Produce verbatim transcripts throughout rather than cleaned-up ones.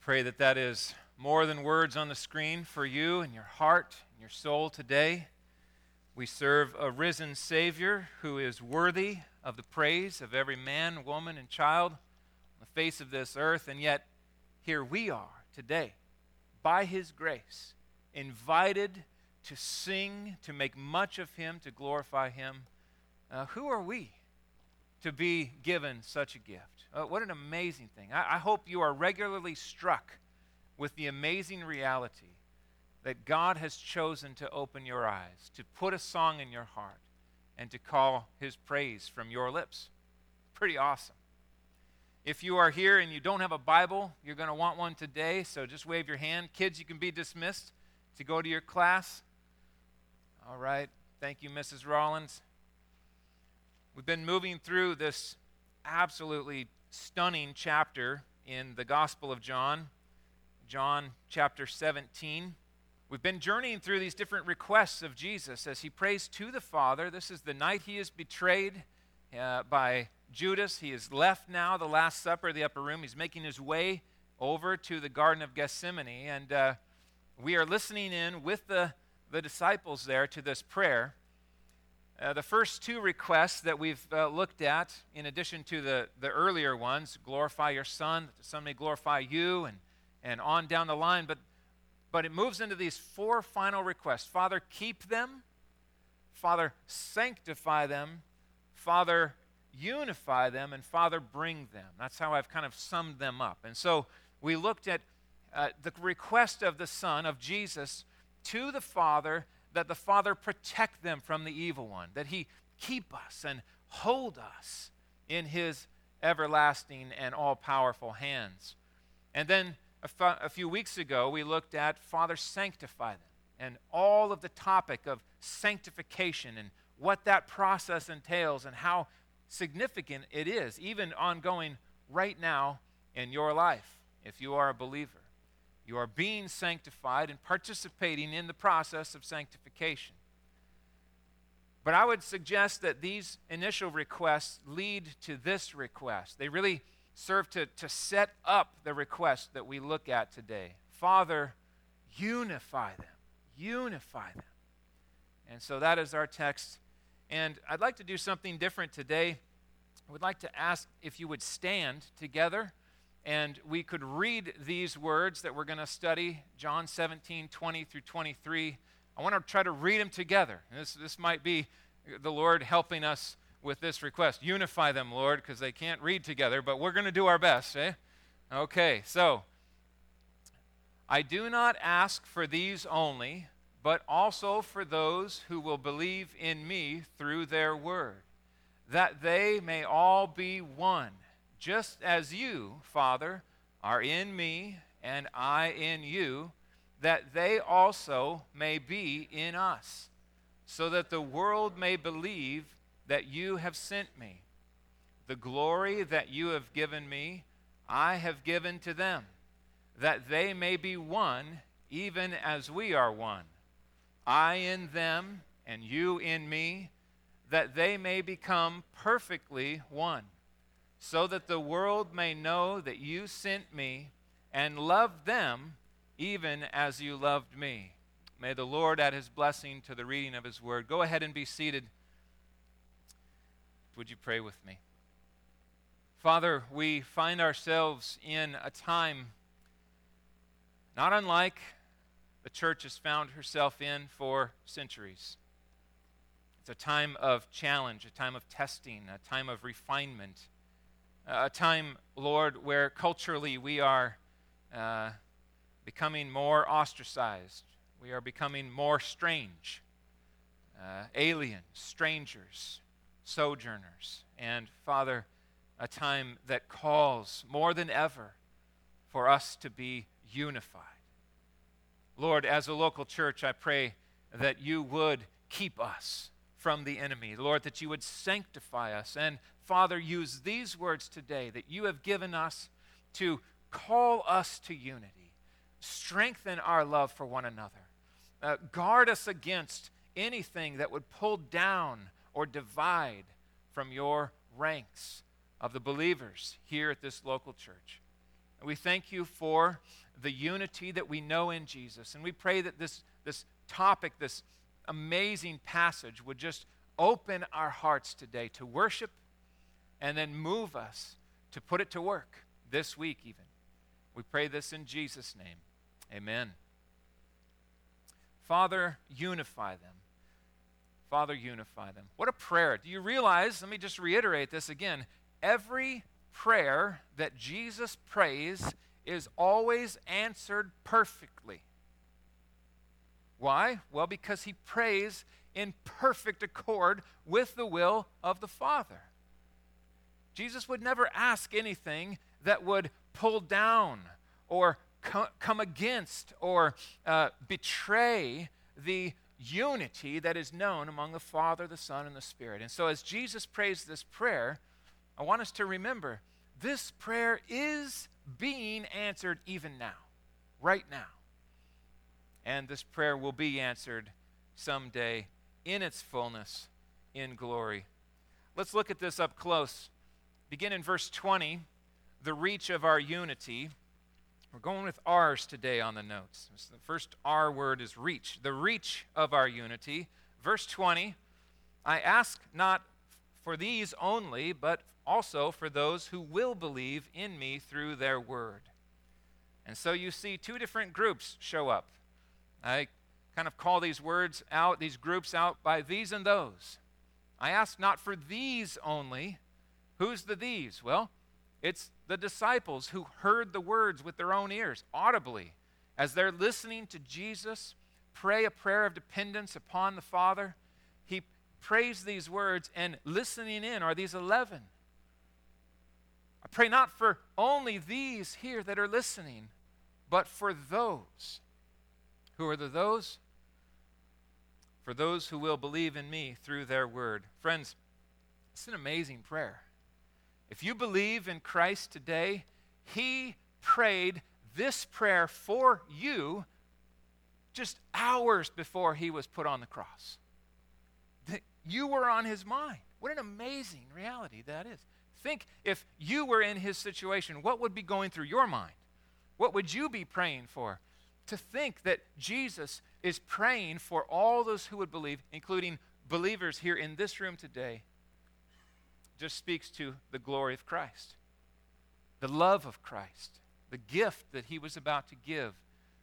pray that that is more than words on the screen for you and your heart and your soul today. We serve a risen Savior who is worthy of the praise of every man, woman, and child on the face of this earth, and yet here we are today, by His grace, invited to sing, to make much of Him, to glorify Him. Uh, who are we to be given such a gift? Uh, what an amazing thing. I, I hope you are regularly struck with the amazing reality that God has chosen to open your eyes, to put a song in your heart, and to call His praise from your lips. Pretty awesome. If you are here and you don't have a Bible, you're going to want one today, so just wave your hand. Kids, you can be dismissed to go to your class. All right. Thank you, Missus Rollins. We've been moving through this absolutely stunning chapter in the Gospel of John, John chapter seventeen. We've been journeying through these different requests of Jesus as He prays to the Father. This is the night He is betrayed uh, by Judas. He has left now the Last Supper, the upper room. He's making His way over to the Garden of Gethsemane, and uh, we are listening in with the, the disciples there to this prayer. Uh, the first two requests that we've uh, looked at, in addition to the, the earlier ones, glorify your Son, that the Son may glorify you, and, and on down the line, but, but it moves into these four final requests. Father, keep them. Father, sanctify them. Father, unify them. And Father, bring them. That's how I've kind of summed them up. And so we looked at uh, the request of the Son, of Jesus, to the Father, that the Father protect them from the evil one, that He keep us and hold us in His everlasting and all-powerful hands. And then a, f- a few weeks ago, we looked at Father, sanctify them, and all of the topic of sanctification and what that process entails and how significant it is, even ongoing right now in your life, if you are a believer. You are being sanctified and participating in the process of sanctification. But I would suggest that these initial requests lead to this request. They really serve to, to set up the request that we look at today. Father, unify them. Unify them. And so that is our text. And I'd like to do something different today. I would like to ask if you would stand together, and we could read these words that we're going to study, John seventeen, twenty through twenty-three. I want to try to read them together. This, this might be the Lord helping us with this request. Unify them, Lord, because they can't read together, but we're going to do our best, eh? Okay, so, I do not ask for these only, but also for those who will believe in me through their word, that they may all be one, just as you, Father, are in me and I in you, that they also may be in us, so that the world may believe that you have sent me. The glory that you have given me, I have given to them, that they may be one, even as we are one. I in them and you in me, that they may become perfectly one, so that the world may know that you sent me and loved them even as you loved me. May the Lord add His blessing to the reading of His word. Go ahead and be seated. Would you pray with me? Father, we find ourselves in a time not unlike the church has found herself in for centuries. It's a time of challenge, a time of testing, a time of refinement, a time, Lord, where culturally we are uh, becoming more ostracized. We are becoming more strange, uh, aliens, strangers, sojourners. And, Father, a time that calls more than ever for us to be unified. Lord, as a local church, I pray that you would keep us from the enemy. Lord, that you would sanctify us. And Father, use these words today that you have given us to call us to unity. Strengthen our love for one another. Uh, guard us against anything that would pull down or divide from your ranks of the believers here at this local church. And we thank you for the unity that we know in Jesus. And we pray that this, this topic, this amazing passage would just open our hearts today to worship and then move us to put it to work this week even. We pray this in Jesus' name. Amen. Father, unify them. Father, unify them. What a prayer. Do you realize, let me just reiterate this again, every prayer that Jesus prays is always answered perfectly. Why? Well, because he prays in perfect accord with the will of the Father. Jesus would never ask anything that would pull down or co- come against or uh, betray the unity that is known among the Father, the Son, and the Spirit. And so as Jesus prays this prayer, I want us to remember this prayer is being answered even now, right now. And this prayer will be answered someday in its fullness, in glory. Let's look at this up close. Begin in verse twenty, the reach of our unity. We're going with R's today on the notes. So the first R word is reach. The reach of our unity. Verse twenty, I ask not for these only, but also for those who will believe in me through their word. And so you see two different groups show up. I kind of call these words out, these groups out by these and those. I ask not for these only. Who's the these? Well, it's the disciples who heard the words with their own ears, audibly, as they're listening to Jesus pray a prayer of dependence upon the Father. He prays these words, and listening in are these eleven. I pray not for only these here that are listening, but for those. Who are the those? For those who will believe in me through their word. Friends, it's an amazing prayer. If you believe in Christ today, he prayed this prayer for you just hours before he was put on the cross. That you were on his mind. What an amazing reality that is. Think if you were in his situation, what would be going through your mind? What would you be praying for? To think that Jesus is praying for all those who would believe, including believers here in this room today, just speaks to the glory of Christ, the love of Christ, the gift that he was about to give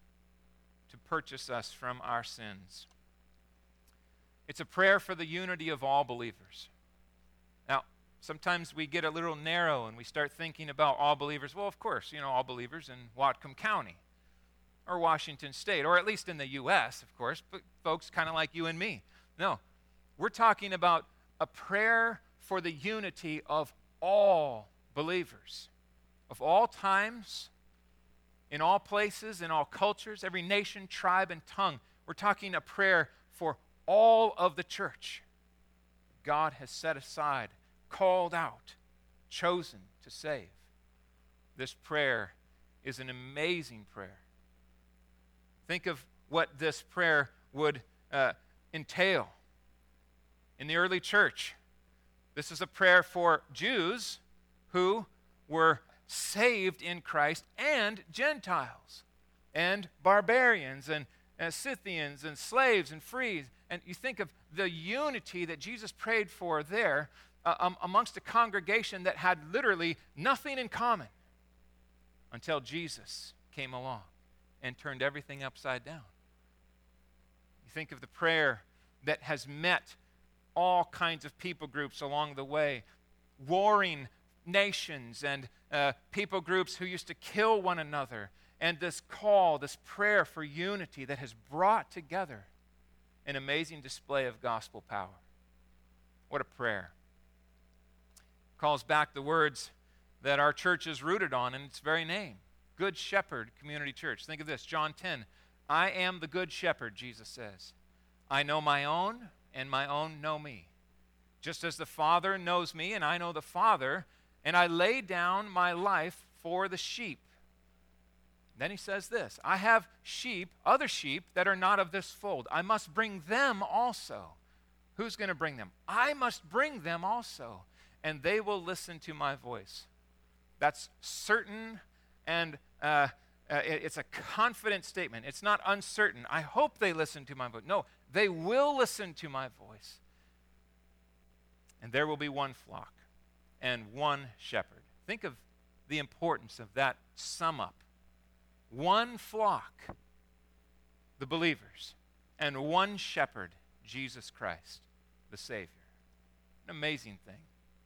to purchase us from our sins. It's a prayer for the unity of all believers. Now, sometimes we get a little narrow and we start thinking about all believers. Well, of course, you know, all believers in Whatcom County or Washington State, or at least in the U S, of course, but folks kind of like you and me. No, we're talking about a prayer for the unity of all believers, of all times, in all places, in all cultures, every nation, tribe, and tongue. We're talking a prayer for all of the church. God has set aside, called out, chosen to save. This prayer is an amazing prayer. Think of what this prayer would uh, entail. In the early church, this is a prayer for Jews who were saved in Christ, and Gentiles, and barbarians, and, and Scythians, and slaves, and free. And you think of the unity that Jesus prayed for there uh, um, amongst a congregation that had literally nothing in common until Jesus came along and turned everything upside down. You think of the prayer that has met all kinds of people groups along the way, warring nations and uh, people groups who used to kill one another, and this call, this prayer for unity that has brought together an amazing display of gospel power. What a prayer. Calls back the words that our church is rooted on in its very name. Good Shepherd Community Church. Think of this, John ten. I am the good shepherd, Jesus says. I know my own, and my own know me. Just as the Father knows me, and I know the Father, and I lay down my life for the sheep. Then he says this, I have sheep, other sheep, that are not of this fold. I must bring them also. Who's going to bring them? I must bring them also, and they will listen to my voice. That's certain and uh, uh, it, it's a confident statement. It's not uncertain. I hope they listen to my voice. No, they will listen to my voice. And there will be one flock and one shepherd. Think of the importance of that sum up. One flock, the believers, and one shepherd, Jesus Christ, the Savior. An amazing thing.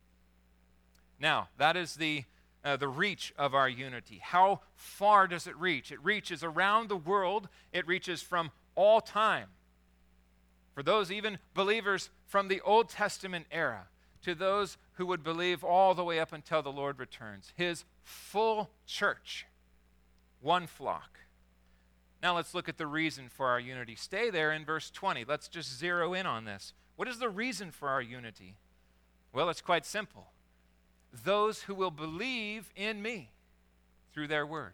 Now, that is the, uh, the reach of our unity. How far does it reach? It reaches around the world. It reaches from all time. For those even believers from the Old Testament era, to those who would believe all the way up until the Lord returns. His full church, one flock. Now let's look at the reason for our unity. Stay there in verse twenty. Let's just zero in on this. What is the reason for our unity? Well, it's quite simple. Those who will believe in me through their word.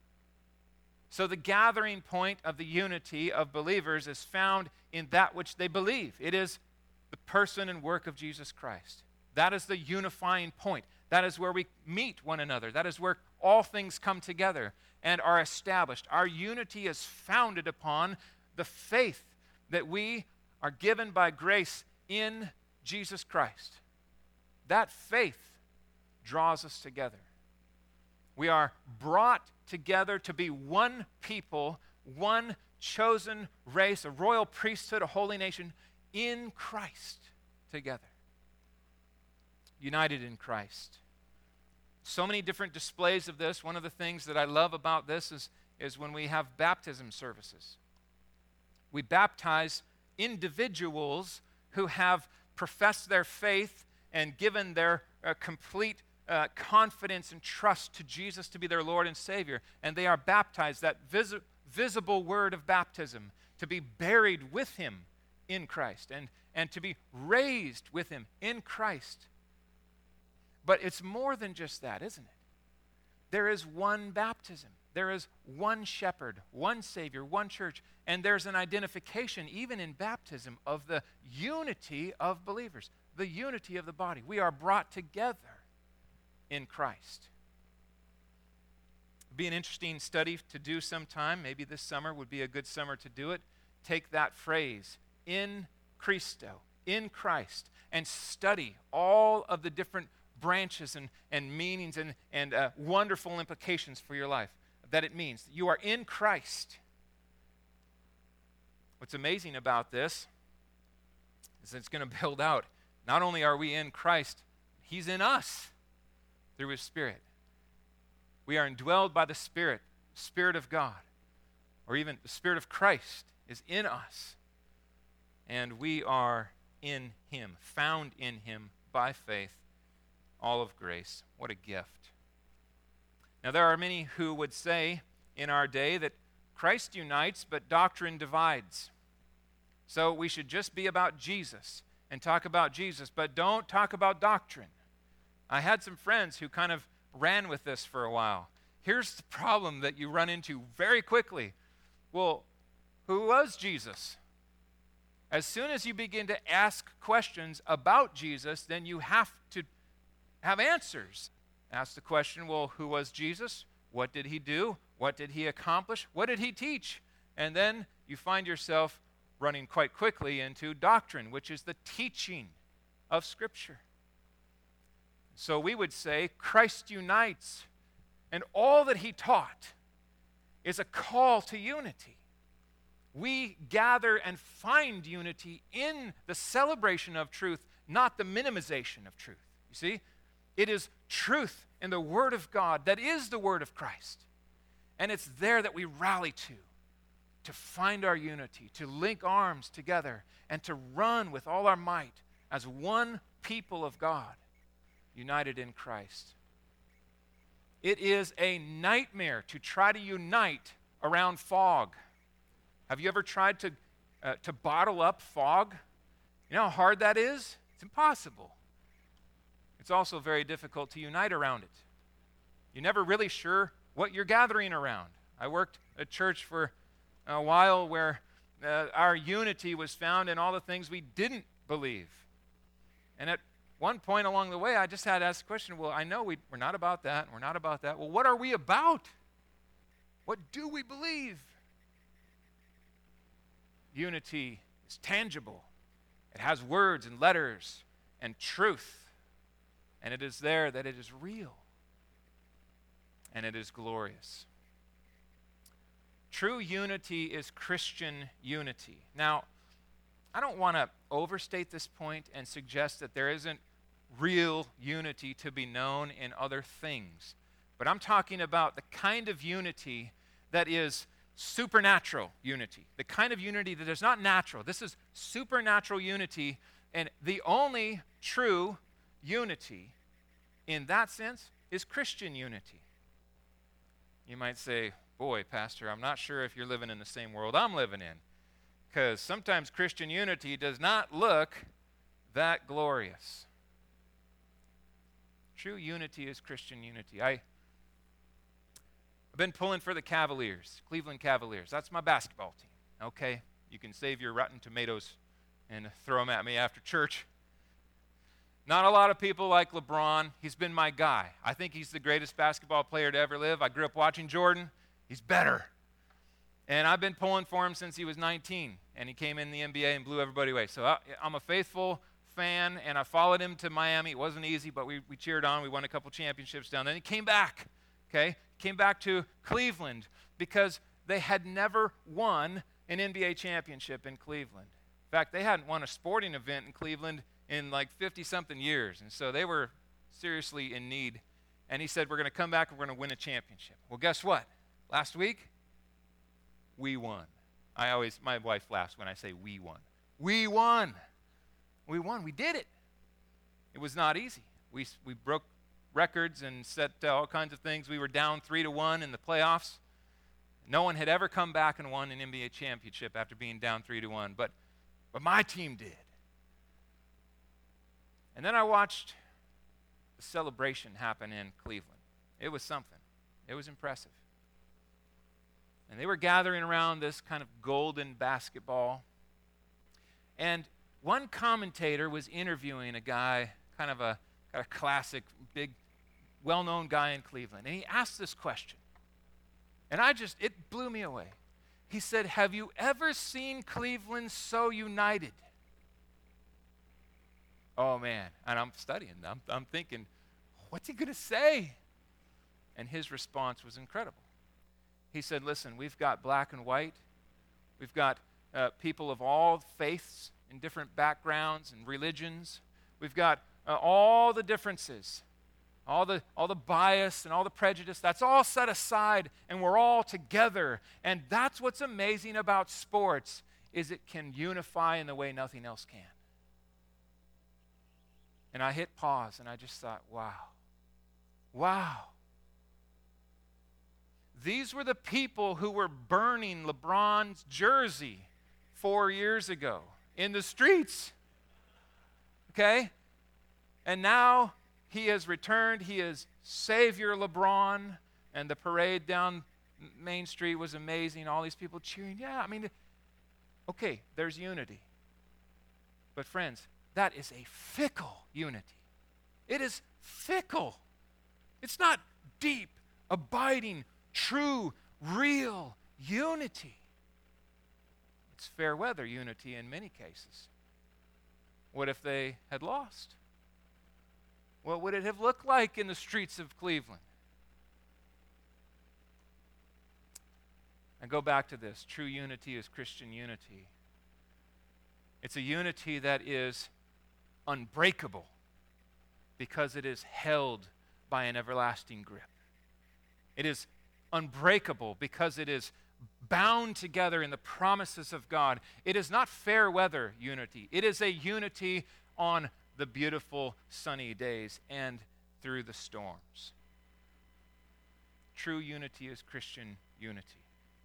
So the gathering point of the unity of believers is found in that which they believe. It is the person and work of Jesus Christ. That is the unifying point. That is where we meet one another. That is where all things come together and are established. Our unity is founded upon the faith that we are given by grace in Jesus Christ. That faith draws us together. We are brought together to be one people, one chosen race, a royal priesthood, a holy nation, in Christ together. United in Christ. So many different displays of this. One of the things that I love about this is, is when we have baptism services. We baptize individuals who have professed their faith and given their uh, complete uh, confidence and trust to Jesus to be their Lord and Savior. And they are baptized, that vis- visible word of baptism, to be buried with him in Christ and, and to be raised with him in Christ. But it's more than just that, isn't it? There is one baptism. There is one shepherd, one Savior, one church, and there's an identification, even in baptism, of the unity of believers, the unity of the body. We are brought together in Christ. It'd be an interesting study to do sometime. Maybe this summer would be a good summer to do it. Take that phrase, in Christo, in Christ, and study all of the different branches and, and meanings and, and uh, wonderful implications for your life that it means. You are in Christ. What's amazing about this is it's going to build out. Not only are we in Christ, he's in us through his Spirit. We are indwelled by the Spirit, Spirit of God, or even the Spirit of Christ is in us. And we are in him, found in him by faith, all of grace. What a gift. Now, there are many who would say in our day that Christ unites, but doctrine divides. So we should just be about Jesus and talk about Jesus, but don't talk about doctrine. I had some friends who kind of ran with this for a while. Here's the problem that you run into very quickly. Well, who was Jesus? As soon as you begin to ask questions about Jesus, then you have to have answers. Ask the question, well, who was Jesus? What did he do? What did he accomplish? What did he teach? And then you find yourself running quite quickly into doctrine, which is the teaching of Scripture. So we would say Christ unites, and all that he taught is a call to unity. We gather and find unity in the celebration of truth, not the minimization of truth. You see? It is truth in the Word of God that is the Word of Christ. And it's there that we rally to, to find our unity, to link arms together, and to run with all our might as one people of God, united in Christ. It is a nightmare to try to unite around fog. Have you ever tried to, uh, to bottle up fog? You know how hard that is? It's impossible. It's also very difficult to unite around it. You're never really sure what you're gathering around. I worked at church for a while where uh, our unity was found in all the things we didn't believe. And at one point along the way, I just had to ask the question, well, I know we, we're not about that, and we're not about that. Well, what are we about? What do we believe? Unity is tangible. It has words and letters and truth. And it is there that it is real. And it is glorious. True unity is Christian unity. Now, I don't want to overstate this point and suggest that there isn't real unity to be known in other things. But I'm talking about the kind of unity that is supernatural unity, the kind of unity that is not natural. This is supernatural unity, and the only true unity in that sense is Christian unity. You might say, boy, Pastor, I'm not sure if you're living in the same world I'm living in, because sometimes Christian unity does not look that glorious. True unity is Christian unity. I, I've been pulling for the Cavaliers, Cleveland Cavaliers. That's my basketball team, okay? You can save your rotten tomatoes and throw them at me after church. Not a lot of people like LeBron. He's been my guy. I think he's the greatest basketball player to ever live. I grew up watching Jordan. He's better. And I've been pulling for him since he was nineteen, and he came in the N B A and blew everybody away. So I, I'm a faithful fan, and I followed him to Miami. It wasn't easy, but we, we cheered on. We won a couple championships down there. Then he came back, okay? Came back to Cleveland because they had never won an N B A championship in Cleveland. In fact, they hadn't won a sporting event in Cleveland in like fifty-something years, and so they were seriously in need. And he said, we're going to come back and we're going to win a championship. Well, guess what? Last week, we won. I always, my wife laughs when I say we won. We won. We won. We did it. It was not easy. We, we broke records and set uh, all kinds of things. We were down three to one in the playoffs. No one had ever come back and won an N B A championship after being down three to one, but, but my team did. And then I watched the celebration happen in Cleveland. It was something. It was impressive. And they were gathering around this kind of golden basketball. And one commentator was interviewing a guy, kind of a, kind of classic, big, well-known guy in Cleveland. And he asked this question. And I just, it blew me away. He said, have you ever seen Cleveland so united? Oh, man. And I'm studying. I'm, I'm thinking, what's he going to say? And his response was incredible. He said, listen, we've got black and white. We've got uh, people of all faiths and different backgrounds and religions. We've got uh, all the differences, all the, all the bias and all the prejudice. That's all set aside, and we're all together. And that's what's amazing about sports, is it can unify in the way nothing else can. And I hit pause, and I just thought, wow. Wow. These were the people who were burning LeBron's jersey four years ago in the streets. Okay? And now he has returned. He is Savior LeBron. And the parade down Main Street was amazing. All these people cheering. Yeah, I mean, okay, there's unity. But friends, that is a fickle unity. It is fickle. It's not deep, abiding, true, real unity. It's fair weather unity in many cases. What if they had lost? What would it have looked like in the streets of Cleveland? And go back to this. True unity is Christian unity. It's a unity that is unbreakable because it is held by an everlasting grip. It is unbreakable because it is bound together in the promises of God. It is not fair weather unity. It is a unity on the beautiful sunny days and through the storms. True unity is Christian unity.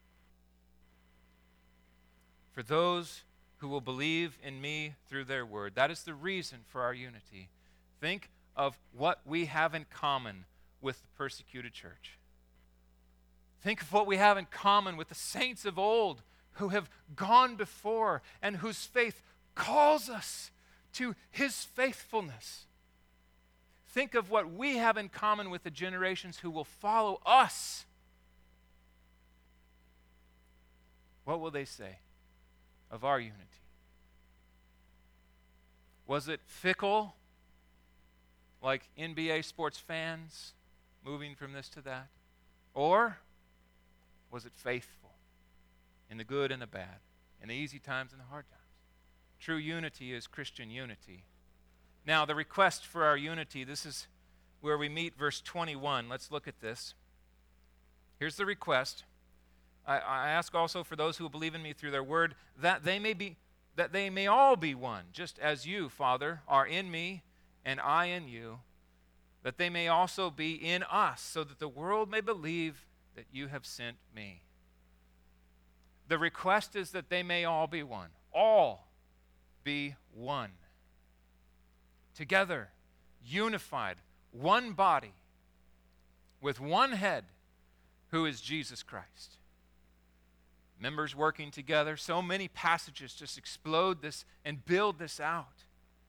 For those who will believe in me through their word, that is the reason for our unity. Think of what we have in common with the persecuted church. Think of what we have in common with the saints of old who have gone before and whose faith calls us to his faithfulness. think of what we have in common with the generations who will follow us. What will they say of our unity? Was it fickle, like N B A sports fans moving from this to that? Or was it faithful in the good and the bad, in the easy times and the hard times? True unity is Christian unity. Now, the request for our unity, this is where we meet verse twenty-one. Let's look at this. Here's the request. I, I ask also for those who believe in me through their word, that they may be, that they may all be one, just as you, Father, are in me and I in you, that they may also be in us, so that the world may believe that you have sent me. The request is that they may all be one. All be one. Together, unified, one body, with one head, who is Jesus Christ. Members working together. So many passages just explode this and build this out.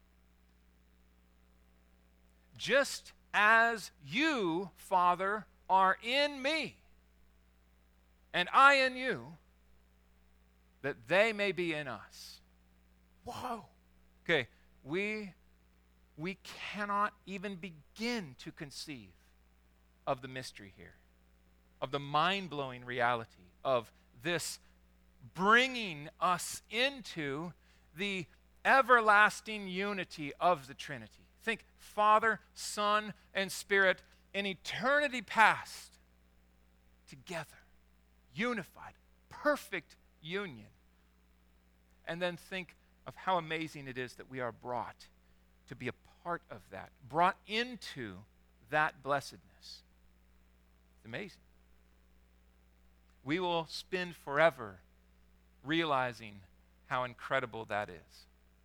Just as you, Father, are in me, and I in you, that they may be in us. Whoa. Okay, we, we cannot even begin to conceive of the mystery here, of the mind-blowing reality of this bringing us into the everlasting unity of the Trinity. Think Father, Son, and Spirit in eternity past, together, unified, perfect union. And then think of how amazing it is that we are brought to be a part of that, brought into that blessedness. It's amazing. We will spend forever realizing how incredible that is.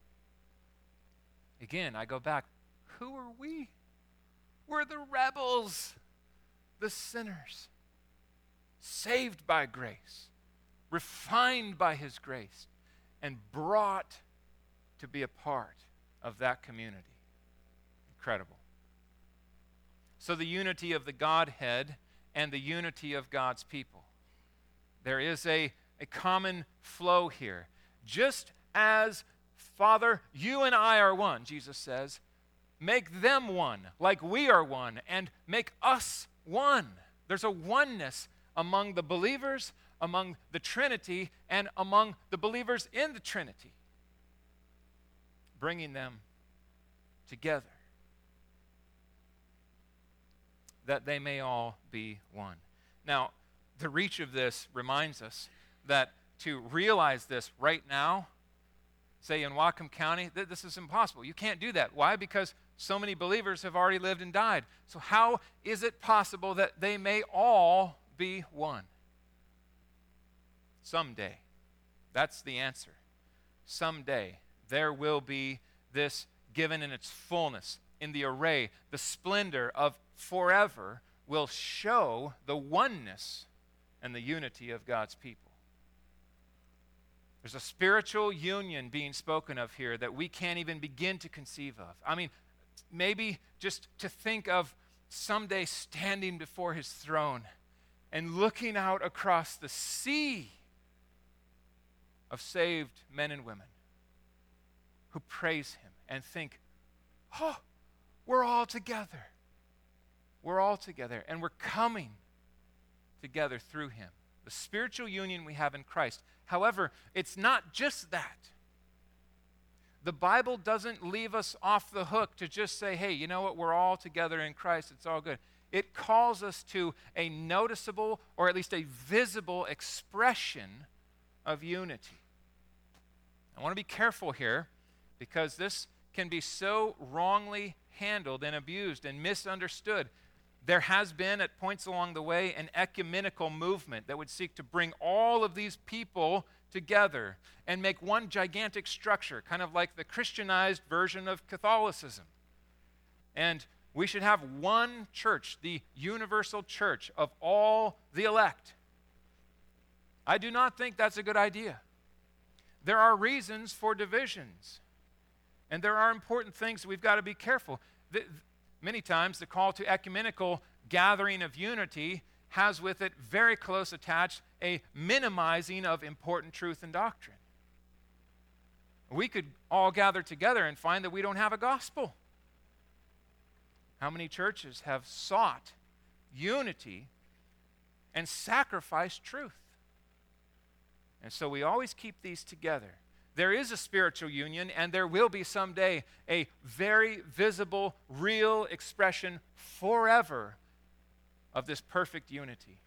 Again, I go back. Who are we? We're the rebels, the sinners, saved by grace, refined by his grace, and brought to be a part of that community. Incredible. So the unity of the Godhead and the unity of God's people. There is a, a common flow here. Just as, Father, you and I are one, Jesus says, make them one, like we are one, and make us one. There's a oneness among the believers, among the Trinity, and among the believers in the Trinity, bringing them together, that they may all be one. Now, the reach of this reminds us that to realize this right now, say in Whatcom County, th- this is impossible. You can't do that. Why? Because so many believers have already lived and died. So how is it possible that they may all be one? Someday. That's the answer. Someday there will be this given in its fullness, in the array, the splendor of forever will show the oneness and the unity of God's people. There's a spiritual union being spoken of here that we can't even begin to conceive of. I mean, maybe just to think of someday standing before his throne and looking out across the sea of saved men and women who praise him and think, oh, we're all together. We're all together, and we're coming together through him. The spiritual union we have in Christ. However, it's not just that. The Bible doesn't leave us off the hook to just say, hey, you know what, we're all together in Christ, it's all good. It calls us to a noticeable, or at least a visible expression of unity. I want to be careful here, because this can be so wrongly handled and abused and misunderstood. There has been, at points along the way, an ecumenical movement that would seek to bring all of these people together and make one gigantic structure, kind of like the Christianized version of Catholicism. And we should have one church, the universal church of all the elect. I do not think that's a good idea. There are reasons for divisions, and there are important things we've got to be careful. The, Many times the call to ecumenical gathering of unity has with it very close attached a minimizing of important truth and doctrine. We could all gather together and find that we don't have a gospel. How many churches have sought unity and sacrificed truth? And so we always keep these together. There is a spiritual union, and there will be someday a very visible, real expression forever of this perfect unity.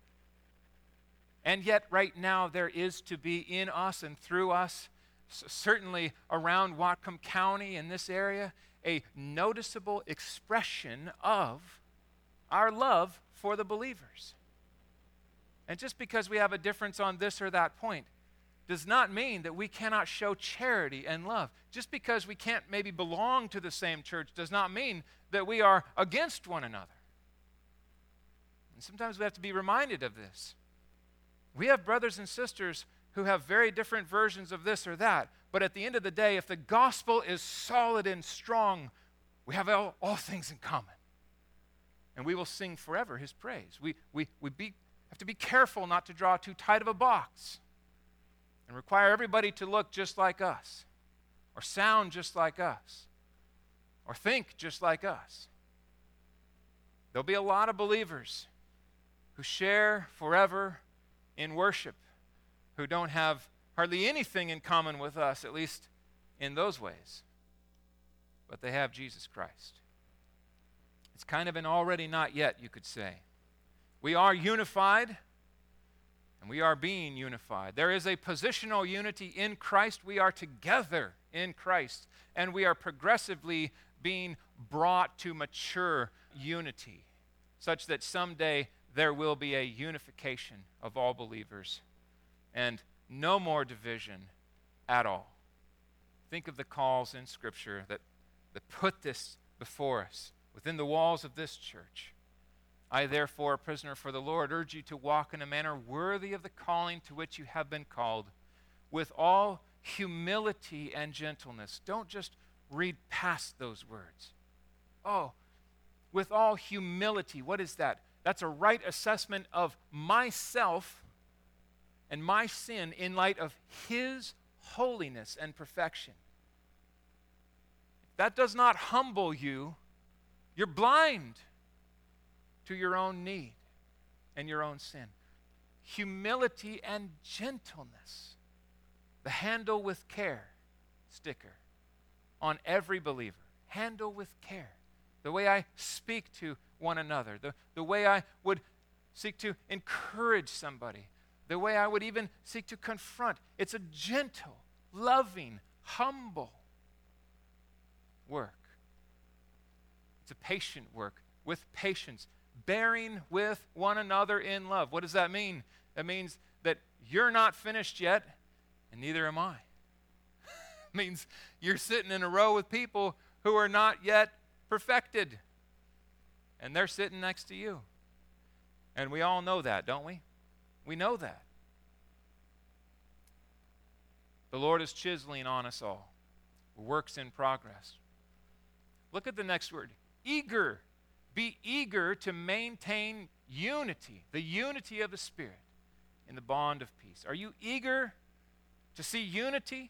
And yet, right now, there is to be in us and through us, certainly around Whatcom County in this area, a noticeable expression of our love for the believers. And just because we have a difference on this or that point does not mean that we cannot show charity and love. Just because we can't maybe belong to the same church does not mean that we are against one another. And sometimes we have to be reminded of this. We have brothers and sisters who have very different versions of this or that, but at the end of the day, if the gospel is solid and strong, we have all, all things in common. And we will sing forever his praise. We, we, we be, have to be careful not to draw too tight of a box and require everybody to look just like us, or sound just like us, or think just like us. There'll be a lot of believers who share forever in worship, who don't have hardly anything in common with us, at least in those ways. But they have Jesus Christ. It's kind of an already not yet, you could say. We are unified, and we are being unified. There is a positional unity in Christ. We are together in Christ, and we are progressively being brought to mature unity, such that someday there will be a unification of all believers and no more division at all. Think of the calls in Scripture that, that put this before us within the walls of this church. I, therefore, a prisoner for the Lord, urge you to walk in a manner worthy of the calling to which you have been called, with all humility and gentleness. Don't just read past those words. Oh, with all humility. What is that? That's a right assessment of myself and my sin in light of his holiness and perfection. If that does not humble you, you're blind to your own need and your own sin. Humility and gentleness. The handle with care sticker on every believer. Handle with care. The way I speak to one another. The, the way I would seek to encourage somebody. The way I would even seek to confront. It's a gentle, loving, humble work. It's a patient work with patience, bearing with one another in love. What does that mean? That means that you're not finished yet, and neither am I. It means you're sitting in a row with people who are not yet perfected, and they're sitting next to you. And we all know that, don't we? We know that. The Lord is chiseling on us all. Works in progress. Look at the next word. Eager. Be eager to maintain unity, the unity of the Spirit in the bond of peace. Are you eager to see unity?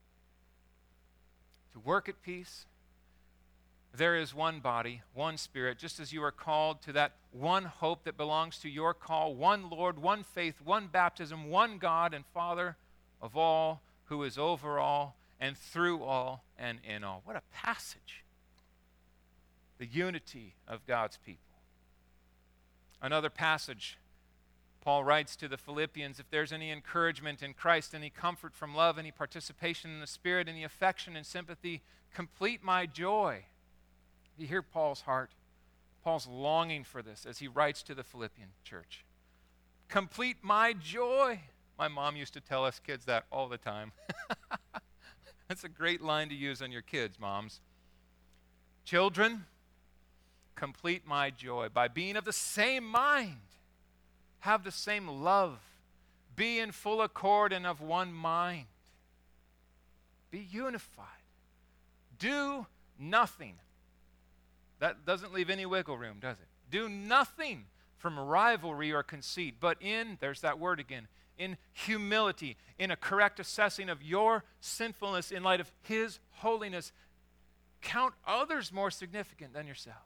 To work at peace? There is one body, one Spirit, just as you are called to that one hope that belongs to your call, one Lord, one faith, one baptism, one God and Father of all, who is over all and through all and in all. What a passage. The unity of God's people. Another passage, Paul writes to the Philippians, if there's any encouragement in Christ, any comfort from love, any participation in the Spirit, any affection and sympathy, complete my joy. You hear Paul's heart. Paul's longing for this as he writes to the Philippian church. Complete my joy. My mom used to tell us kids that all the time. That's a great line to use on your kids, moms. Children, complete my joy by being of the same mind, have the same love, be in full accord and of one mind. Be unified. Do nothing That doesn't leave any wiggle room, does it? Do nothing from rivalry or conceit, but in, there's that word again, in humility, in a correct assessing of your sinfulness in light of His holiness, count others more significant than yourself.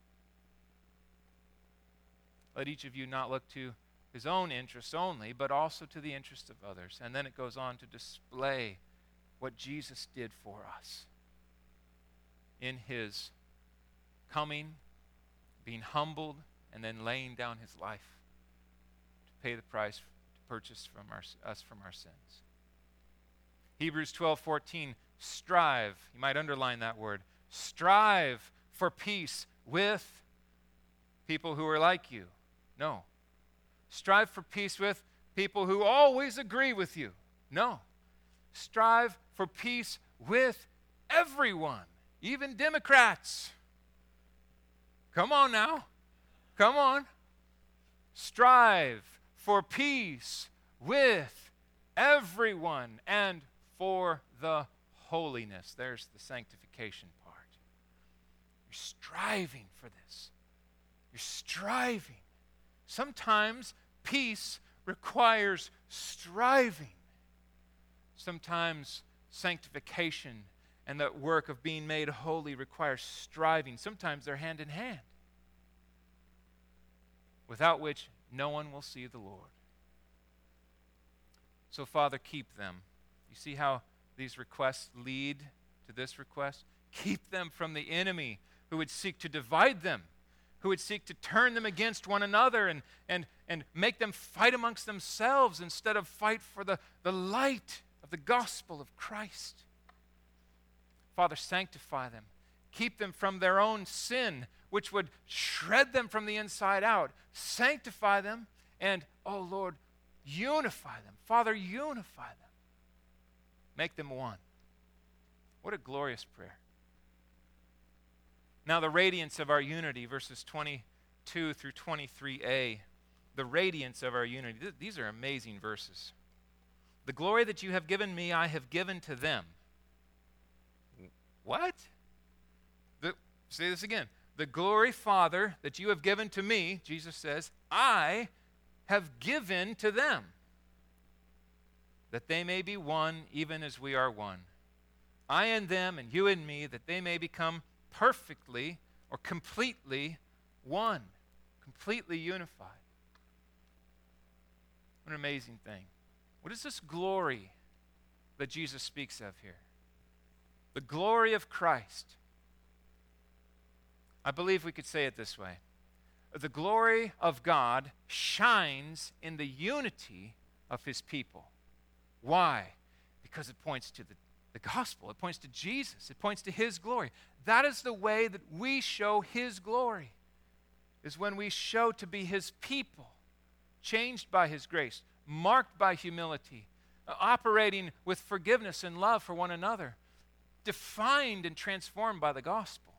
Let each of you not look to his own interests only, but also to the interests of others. And then it goes on to display what Jesus did for us in His coming, being humbled, and then laying down His life to pay the price to purchase from our, us from our sins. Hebrews twelve fourteen, strive, you might underline that word, strive for peace with people who are like you. No. Strive for peace with people who always agree with you. No. Strive for peace with everyone, even Democrats. Come on now. Come on. Strive for peace with everyone and for the holiness. There's the sanctification part. You're striving for this. You're striving. Sometimes peace requires striving. Sometimes sanctification and the work of being made holy requires striving. Sometimes they're hand in hand, without which no one will see the Lord. So, Father, keep them. You see how these requests lead to this request? Keep them from the enemy who would seek to divide them, who would seek to turn them against one another and, and, and make them fight amongst themselves instead of fight for the, the light of the gospel of Christ. Father, sanctify them. Keep them from their own sin, which would shred them from the inside out. Sanctify them and, oh Lord, unify them. Father, unify them. Make them one. What a glorious prayer. Now, the radiance of our unity, verses twenty-two through twenty-three a, the radiance of our unity. Th- these are amazing verses. The glory that you have given me, I have given to them. What? The, say this again. The glory, Father, that you have given to me, Jesus says, I have given to them, that they may be one even as we are one. I and them and you and me, that they may become perfectly or completely one, completely unified. What an amazing thing. What is this glory that Jesus speaks of here? The glory of Christ. I believe we could say it this way. The glory of God shines in the unity of His people. Why? Because it points to the The gospel. It points to Jesus. It points to His glory. That is the way that we show His glory, is when we show to be His people, changed by His grace, marked by humility, uh, operating with forgiveness and love for one another, defined and transformed by the gospel.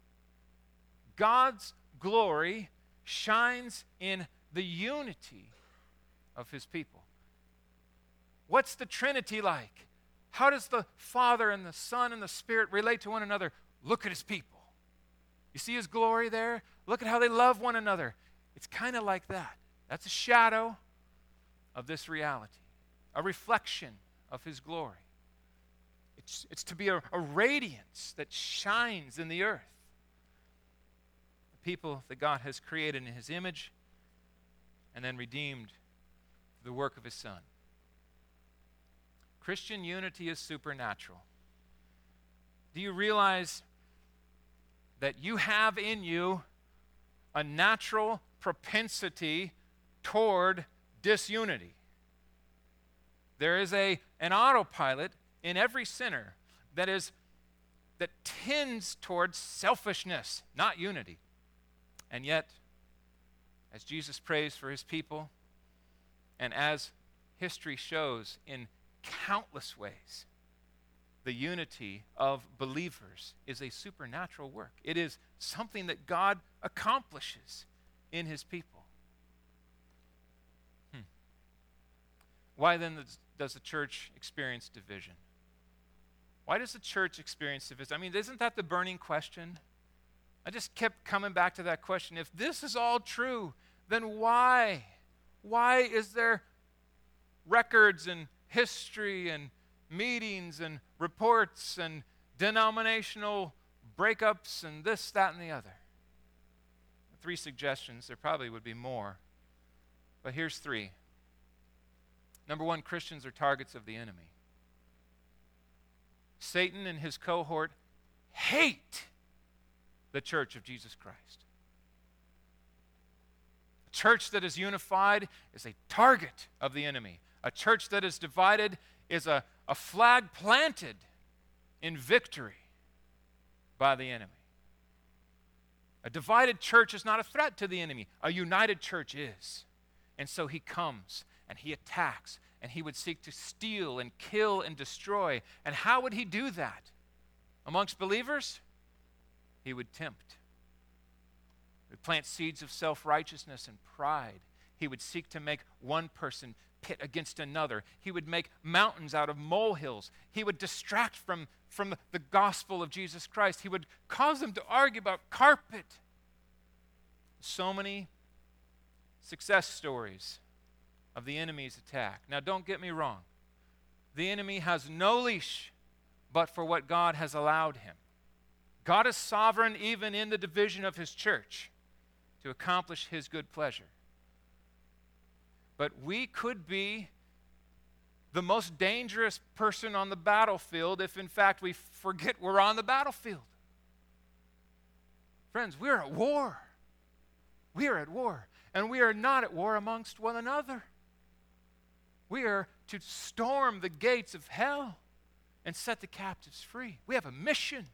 God's glory shines in the unity of His people. What's the Trinity like? How does the Father and the Son and the Spirit relate to one another? Look at His people. You see His glory there? Look at how they love one another. It's kind of like that. That's a shadow of this reality, a reflection of His glory. It's, it's to be a, a radiance that shines in the earth. The people that God has created in His image and then redeemed through the work of His Son. Christian unity is supernatural. Do you realize that you have in you a natural propensity toward disunity? There is a, an autopilot in every sinner that is that tends towards selfishness, not unity. And yet, as Jesus prays for His people, and as history shows in countless ways, the unity of believers is a supernatural work. It is something that God accomplishes in His people. Hmm. Why then does the church experience division? Why does the church experience division? I mean, isn't that the burning question? I just kept coming back to that question. If this is all true, then why? Why is there records and history and meetings and reports and denominational breakups and this, that, and the other? Three suggestions. There probably would be more. But here's three. Number one, Christians are targets of the enemy. Satan and his cohort hate the church of Jesus Christ. A church that is unified is a target of the enemy. A church that is divided is a, a flag planted in victory by the enemy. A divided church is not a threat to the enemy. A united church is. And so he comes and he attacks and he would seek to steal and kill and destroy. And how would he do that? Amongst believers, he would tempt. He would plant seeds of self-righteousness and pride. He would seek to make one person pit against another. He would make mountains out of molehills. He would distract from, from the gospel of Jesus Christ. He would cause them to argue about carpet. So many success stories of the enemy's attack. Now, don't get me wrong. The enemy has no leash but for what God has allowed him. God is sovereign even in the division of his church to accomplish his good pleasure. But we could be the most dangerous person on the battlefield if, in fact, we forget we're on the battlefield. Friends, we're at war. We are at war. And we are not at war amongst one another. We are to storm the gates of hell and set the captives free. We have a mission.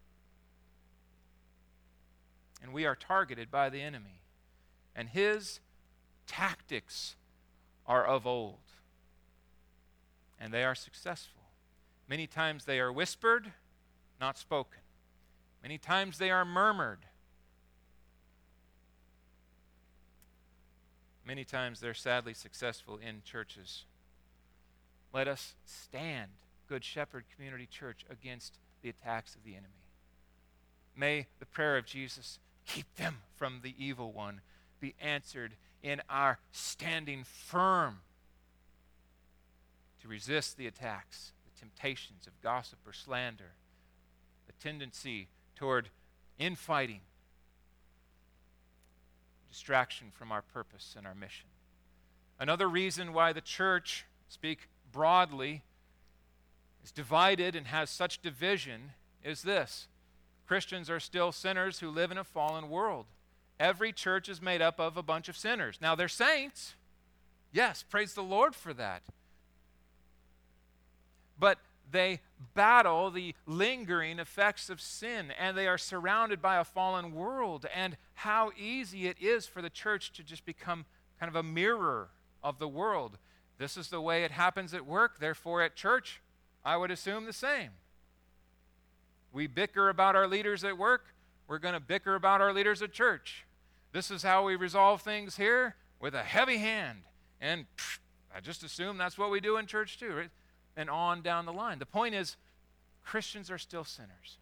And we are targeted by the enemy. And his tactics are of old. And they are successful. Many times they are whispered, not spoken. Many times they are murmured. Many times they're sadly successful in churches. Let us stand, Good Shepherd Community Church, against the attacks of the enemy. May the prayer of Jesus, keep them from the evil one, be answered in our standing firm to resist the attacks, the temptations of gossip or slander, the tendency toward infighting, distraction from our purpose and our mission. Another reason why the church, speak broadly, is divided and has such division is this. Christians are still sinners who live in a fallen world. Every church is made up of a bunch of sinners. Now, they're saints. Yes, praise the Lord for that. But they battle the lingering effects of sin, and they are surrounded by a fallen world. And how easy it is for the church to just become kind of a mirror of the world. This is the way it happens at work, therefore at church, I would assume the same. We bicker about our leaders at work, we're going to bicker about our leaders at church. This is how we resolve things here, with a heavy hand. And pff, I just assume that's what we do in church too, right? And on down the line. The point is, Christians are still sinners.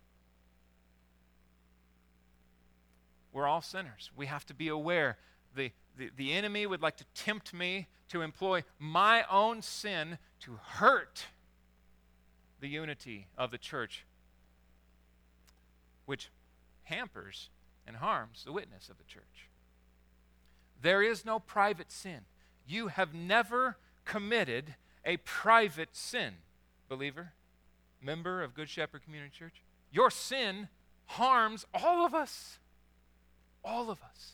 We're all sinners. We have to be aware. The, the, the enemy would like to tempt me to employ my own sin to hurt the unity of the church, which hampers and harms the witness of the church. There is no private sin. You have never committed a private sin, believer, member of Good Shepherd Community Church. Your sin harms all of us. All of us.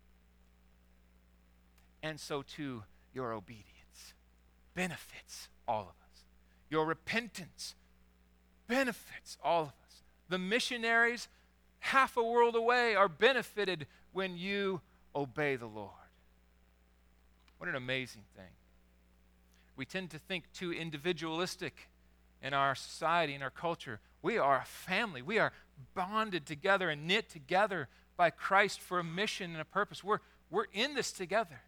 And so too, your obedience benefits all of us. Your repentance benefits all of us. The missionaries half a world away are benefited when you obey the Lord. What an amazing thing. We tend to think too individualistic in our society, in our culture. We are a family. We are bonded together and knit together by Christ for a mission and a purpose. We're, we're in this together.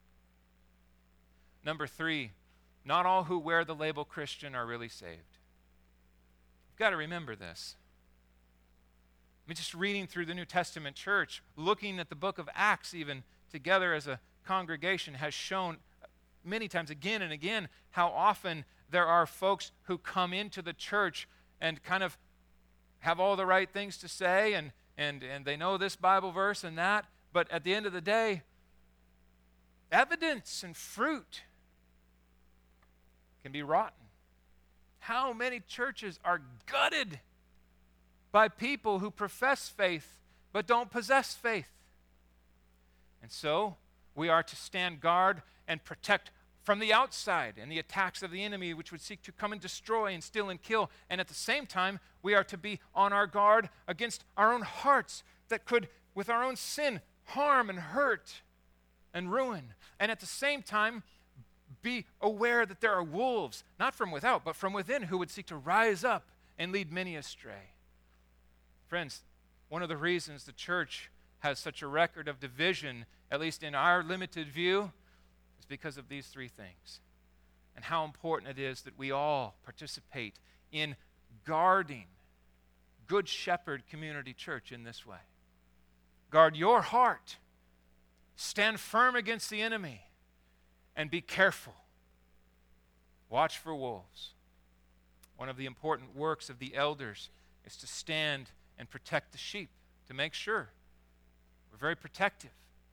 Number three, not all who wear the label Christian are really saved. You've got to remember this. I mean, just reading through the New Testament church, looking at the book of Acts even together as a congregation has shown many times again and again how often there are folks who come into the church and kind of have all the right things to say and, and, and they know this Bible verse and that, but at the end of the day, evidence and fruit can be rotten. How many churches are gutted by people who profess faith but don't possess faith? And so we are to stand guard and protect from the outside and the attacks of the enemy, which would seek to come and destroy and steal and kill. And at the same time, we are to be on our guard against our own hearts that could, with our own sin, harm and hurt and ruin. And at the same time, be aware that there are wolves, not from without, but from within, who would seek to rise up and lead many astray. Friends, one of the reasons the church has such a record of division, at least in our limited view, is because of these three things. And how important it is that we all participate in guarding Good Shepherd Community Church in this way. Guard your heart. Stand firm against the enemy. And be careful. Watch for wolves. One of the important works of the elders is to stand and protect the sheep, to make sure we're very protective.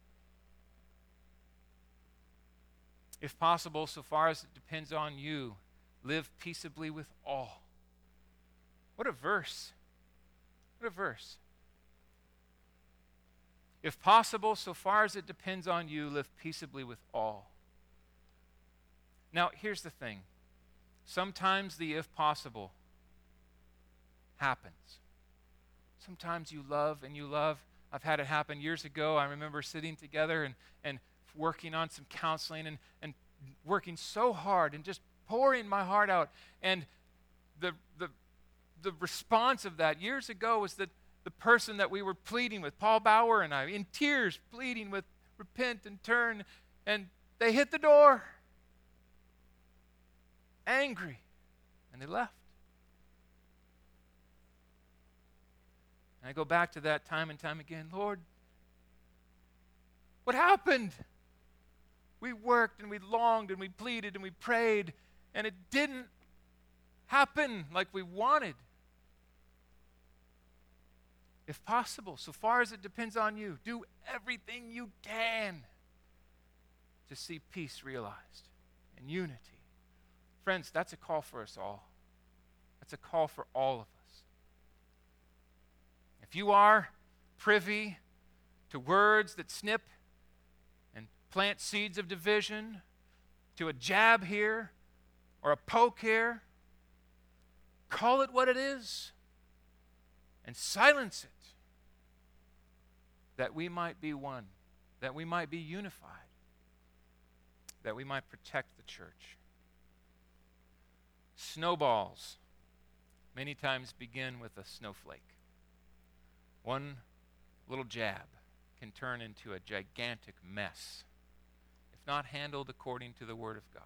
If possible, so far as it depends on you, live peaceably with all. What a verse. What a verse. If possible, so far as it depends on you, live peaceably with all. Now, here's the thing. Sometimes the if possible happens. Sometimes you love and you love. I've had it happen years ago. I remember sitting together and, and working on some counseling and, and working so hard and just pouring my heart out. And the, the, the response of that years ago was that the person that we were pleading with, Paul Bauer and I, in tears, pleading with repent and turn, and they hit the door. Angry, and they left. And I go back to that time and time again. Lord, what happened? We worked and we longed and we pleaded and we prayed, and it didn't happen like we wanted. If possible, so far as it depends on you, do everything you can to see peace realized and unity. Friends, that's a call for us all. That's a call for all of us. If you are privy to words that snip and plant seeds of division, to a jab here or a poke here, call it what it is and silence it, that we might be one, that we might be unified, that we might protect the church. Snowballs many times begin with a snowflake. One little jab can turn into a gigantic mess if not handled according to the Word of God.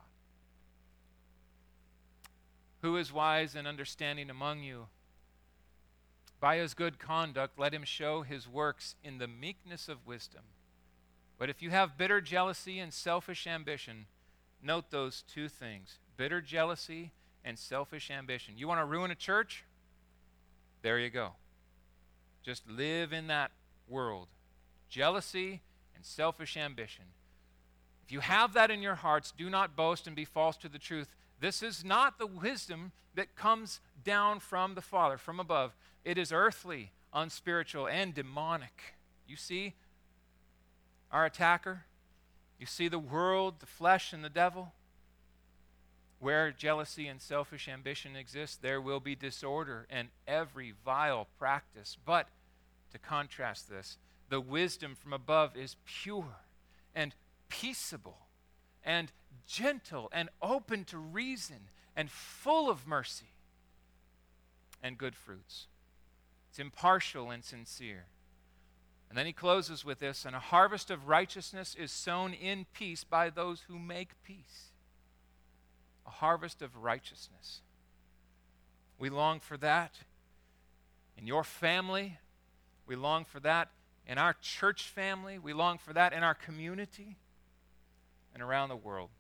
Who is wise and understanding among you? By his good conduct, let him show his works in the meekness of wisdom. But if you have bitter jealousy and selfish ambition, note those two things: bitter jealousy and selfish ambition. You want to ruin a church? There you go. Just live in that world. Jealousy and selfish ambition. If you have that in your hearts, do not boast and be false to the truth. This is not the wisdom that comes down from the Father, from above. It is earthly, unspiritual, and demonic. You see our attacker? You see the world, the flesh, and the devil? Where jealousy and selfish ambition exist, there will be disorder and every vile practice. But to contrast this, the wisdom from above is pure and peaceable and gentle and open to reason and full of mercy and good fruits. It's impartial and sincere. And then he closes with this: and a harvest of righteousness is sown in peace by those who make peace. A harvest of righteousness. We long for that in your family, We long for that in our church family. We long for that in our community and around the world.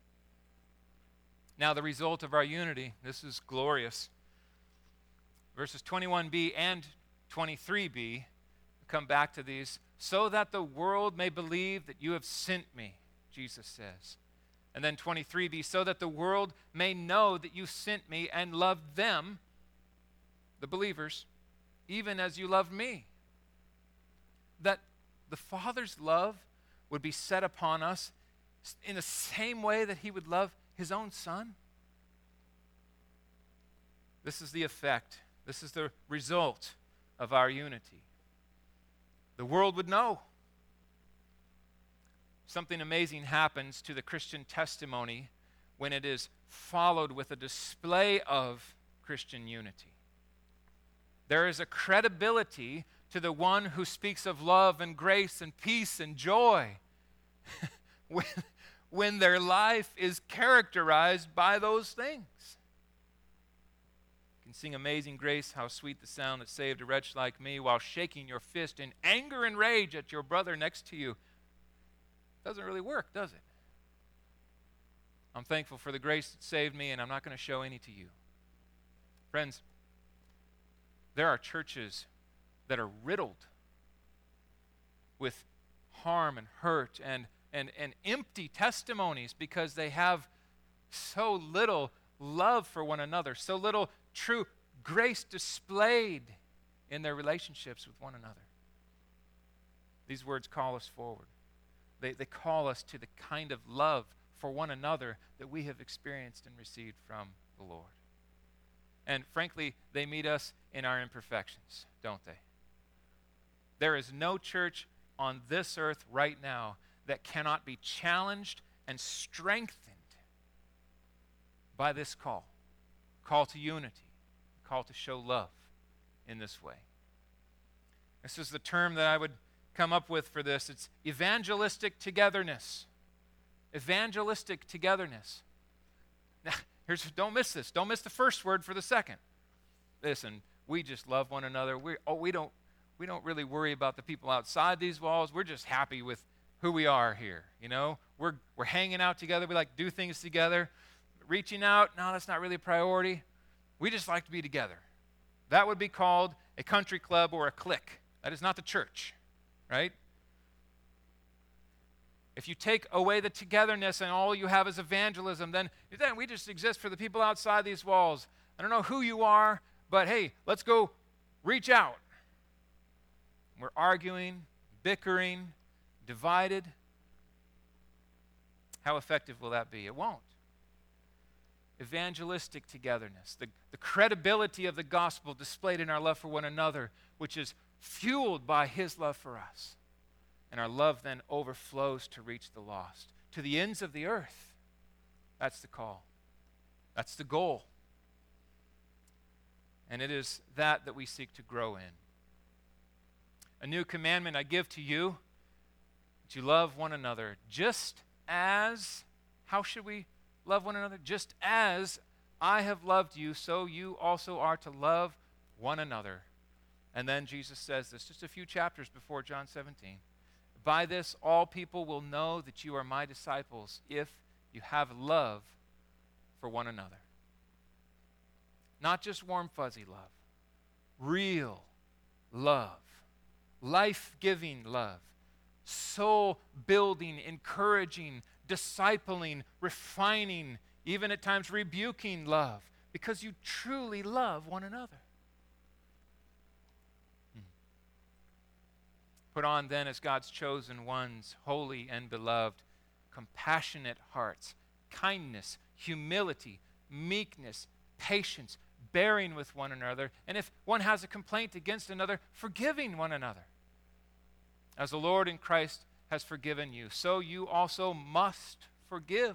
Now, the result of our unity, this is glorious. Verses twenty-one b and twenty-three b, come back to these. So that the world may believe that you have sent me, Jesus says. And then twenty-three b, so that the world may know that you sent me and loved them, the believers, even as you loved me. That the Father's love would be set upon us in the same way that he would love his own Son. This is the effect. This is the result of our unity. The world would know. Something amazing happens to the Christian testimony when it is followed with a display of Christian unity. There is a credibility to the one who speaks of love and grace and peace and joy when, when their life is characterized by those things. You can sing Amazing Grace, how sweet the sound that saved a wretch like me, while shaking your fist in anger and rage at your brother next to you. Doesn't really work, does it? I'm thankful for the grace that saved me, and I'm not going to show any to you. Friends, there are churches that are riddled with harm and hurt and, and, and empty testimonies because they have so little love for one another, so little true grace displayed in their relationships with one another. These words call us forward. They, they call us to the kind of love for one another that we have experienced and received from the Lord. And frankly, they meet us in our imperfections, don't they? There is no church on this earth right now that cannot be challenged and strengthened by this call. Call to unity. Call to show love in this way. This is the term that I would come up with for this. It's evangelistic togetherness. Evangelistic togetherness. Now, here's, don't miss this. Don't miss the first word for the second. Listen, we just love one another. We, oh, we don't, we don't really worry about the people outside these walls. We're just happy with who we are here. You know, we're we're hanging out together. We like to do things together. Reaching out, no, that's not really a priority. We just like to be together. That would be called a country club or a clique. That is not the church, right? If you take away the togetherness and all you have is evangelism, then, then we just exist for the people outside these walls. I don't know who you are, but hey, let's go reach out. We're arguing, bickering, divided. How effective will that be? It won't. Evangelistic togetherness, the, the credibility of the gospel displayed in our love for one another, which is fueled by his love for us. And our love then overflows to reach the lost, to the ends of the earth. That's the call. That's the goal. And it is that that we seek to grow in. A new commandment I give to you, that you love one another, just as, how should we love one another? Just as I have loved you, so you also are to love one another. And then Jesus says this just a few chapters before John seventeen. By this, all people will know that you are my disciples if you have love for one another. Not just warm, fuzzy love. Real love. Life-giving love. Soul-building, encouraging, discipling, refining, even at times rebuking love, because you truly love one another. Hmm. Put on then as God's chosen ones, holy and beloved, compassionate hearts, kindness, humility, meekness, patience, bearing with one another, and if one has a complaint against another, forgiving one another. As the Lord in Christ has forgiven you, so you also must forgive.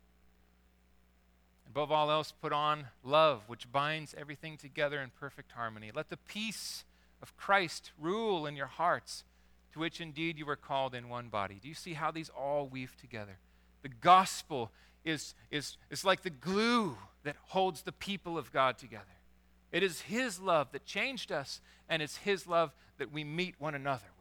Above all else, put on love, which binds everything together in perfect harmony. Let the peace of Christ rule in your hearts, to which indeed you were called in one body. Do you see how these all weave together? The gospel is, is, is like the glue that holds the people of God together. It is his love that changed us, and it's his love that we meet one another with.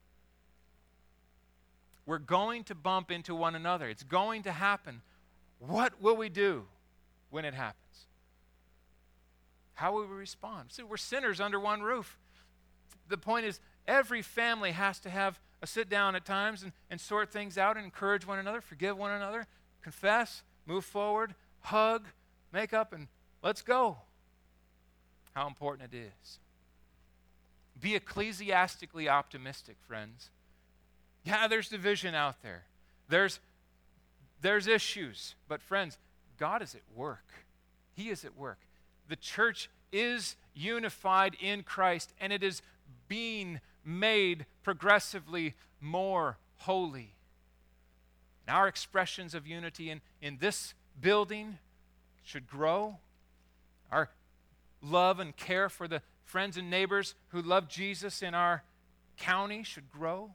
We're going to bump into one another. It's going to happen. What will we do when it happens? How will we respond? See, we're sinners under one roof. The point is, every family has to have a sit down at times and, and sort things out and encourage one another, forgive one another, confess, move forward, hug, make up, and let's go. How important it is. Be ecclesiastically optimistic, friends. Yeah, there's division out there. There's, there's issues. But friends, God is at work. He is at work. The church is unified in Christ, and it is being made progressively more holy. And our expressions of unity in, in this building should grow. Our love and care for the friends and neighbors who love Jesus in our county should grow.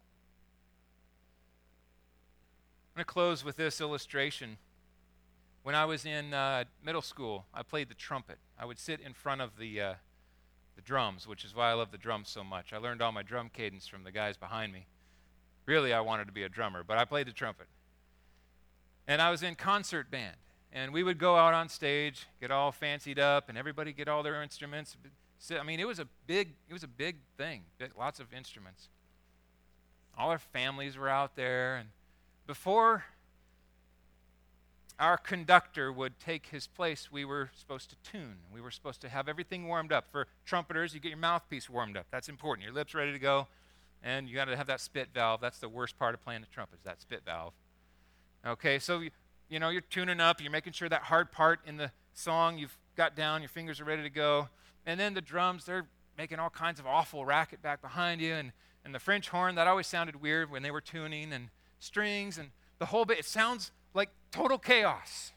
I'm going to close with this illustration. When I was in uh, middle school, I played the trumpet. I would sit in front of the uh, the drums, which is why I love the drums so much. I learned all my drum cadence from the guys behind me. Really, I wanted to be a drummer, but I played the trumpet. And I was in concert band, and we would go out on stage, get all fancied up, and everybody get all their instruments. I mean, it was a big, it was a big thing. Lots of instruments. All our families were out there, and before our conductor would take his place, we were supposed to tune. We were supposed to have everything warmed up. For trumpeters, you get your mouthpiece warmed up. That's important. Your lips ready to go, and you got to have that spit valve. That's the worst part of playing the trumpet, is that spit valve. Okay, so you, you know, you're tuning up. You're making sure that hard part in the song you've got down. Your fingers are ready to go. And then the drums, they're making all kinds of awful racket back behind you. And, and the French horn, that always sounded weird when they were tuning. And strings and the whole bit. It sounds like total chaos.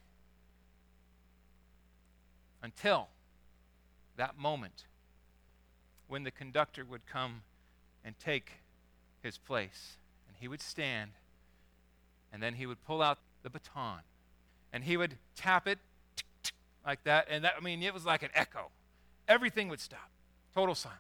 Until that moment when the conductor would come and take his place. And he would stand, and then he would pull out the baton, and he would tap it like that. And that, I mean, it was like an echo. Everything would stop. Total silence.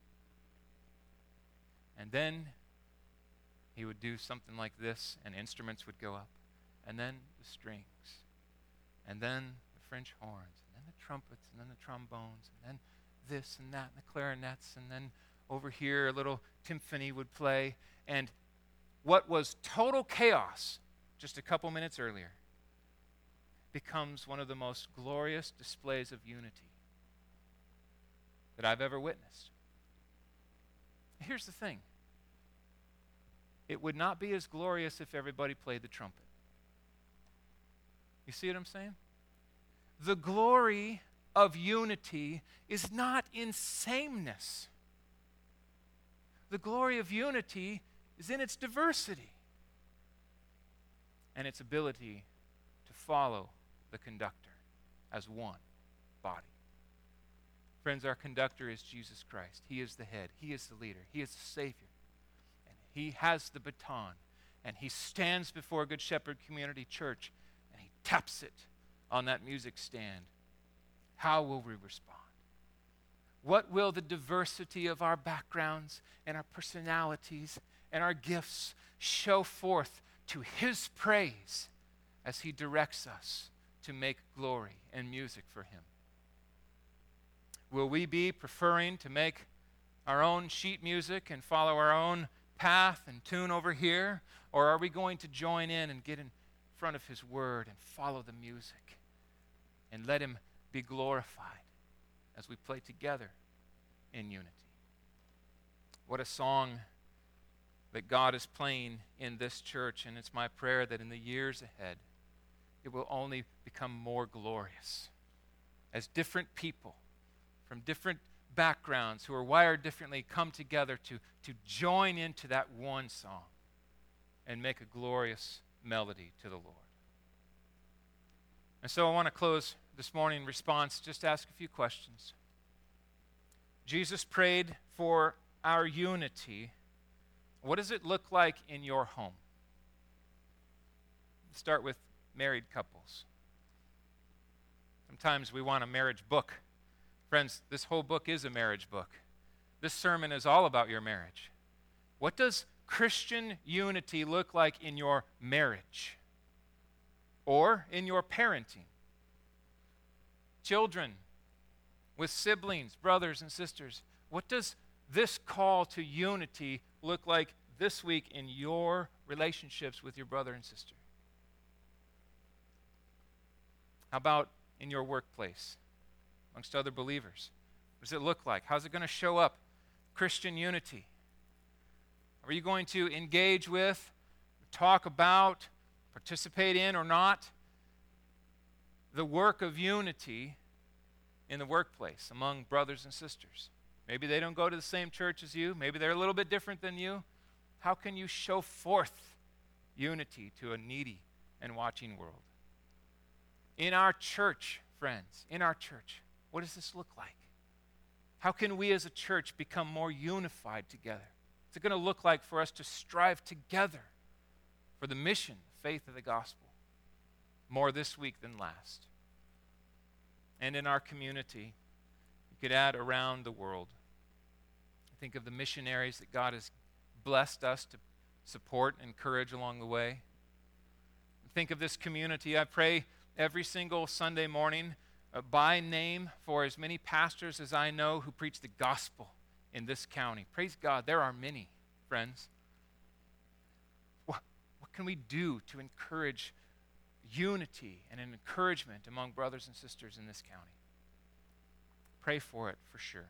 And then he would do something like this, and instruments would go up, and then the strings, and then the French horns, and then the trumpets, and then the trombones, and then this and that, and the clarinets, and then over here a little timpani would play. And what was total chaos just a couple minutes earlier becomes one of the most glorious displays of unity that I've ever witnessed. Here's the thing. It would not be as glorious if everybody played the trumpet. You see what I'm saying? The glory of unity is not in sameness. The glory of unity is in its diversity and its ability to follow the conductor as one body. Friends, our conductor is Jesus Christ. He is the head. He is the leader. He is the Savior. And he has the baton. And he stands before Good Shepherd Community Church and he taps it on that music stand. How will we respond? What will the diversity of our backgrounds and our personalities and our gifts show forth to his praise as he directs us to make glory and music for him? Will we be preferring to make our own sheet music and follow our own path and tune over here? Or are we going to join in and get in front of his word and follow the music and let him be glorified as we play together in unity? What a song that God is playing in this church, and it's my prayer that in the years ahead it will only become more glorious as different people from different backgrounds who are wired differently come together to, to join into that one song and make a glorious melody to the Lord. And so I want to close this morning in response, just ask a few questions. Jesus prayed for our unity. What does it look like in your home? Let's start with married couples. Sometimes we want a marriage book Friends, this whole book is a marriage book. This sermon is all about your marriage. What does Christian unity look like in your marriage or in your parenting? Children with siblings, brothers and sisters, what does this call to unity look like this week in your relationships with your brother and sister? How about in your workplace, amongst other believers? What does it look like? How's it going to show up? Christian unity. Are you going to engage with, talk about, participate in, or not the work of unity in the workplace among brothers and sisters? Maybe they don't go to the same church as you. Maybe they're a little bit different than you. How can you show forth unity to a needy and watching world? In our church, friends, in our church, what does this look like? How can we as a church become more unified together? What's it going to look like for us to strive together for the mission, the faith of the gospel, more this week than last? And in our community, you could add around the world. Think of the missionaries that God has blessed us to support and encourage along the way. Think of this community. I pray every single Sunday morning uh, by name for as many pastors as I know who preach the gospel in this county. Praise God, there are many, friends. What, what can we do to encourage unity and an encouragement among brothers and sisters in this county? Pray for it for sure.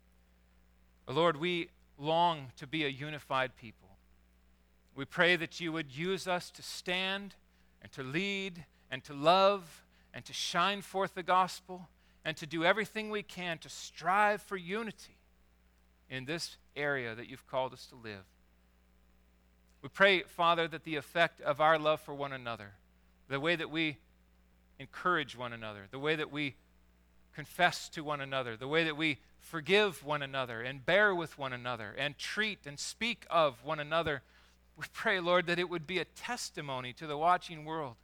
Lord, we long to be a unified people. We pray that you would use us to stand and to lead and to love and to shine forth the gospel and to do everything we can to strive for unity in this area that you've called us to live. We pray, Father, that the effect of our love for one another, the way that we encourage one another, the way that we confess to one another, the way that we forgive one another and bear with one another and treat and speak of one another, we pray, Lord, that it would be a testimony to the watching world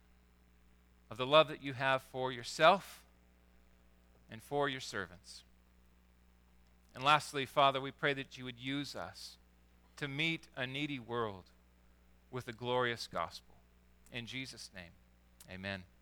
of the love that you have for yourself and for your servants. And lastly, Father, we pray that you would use us to meet a needy world with the glorious gospel. In Jesus' name, amen.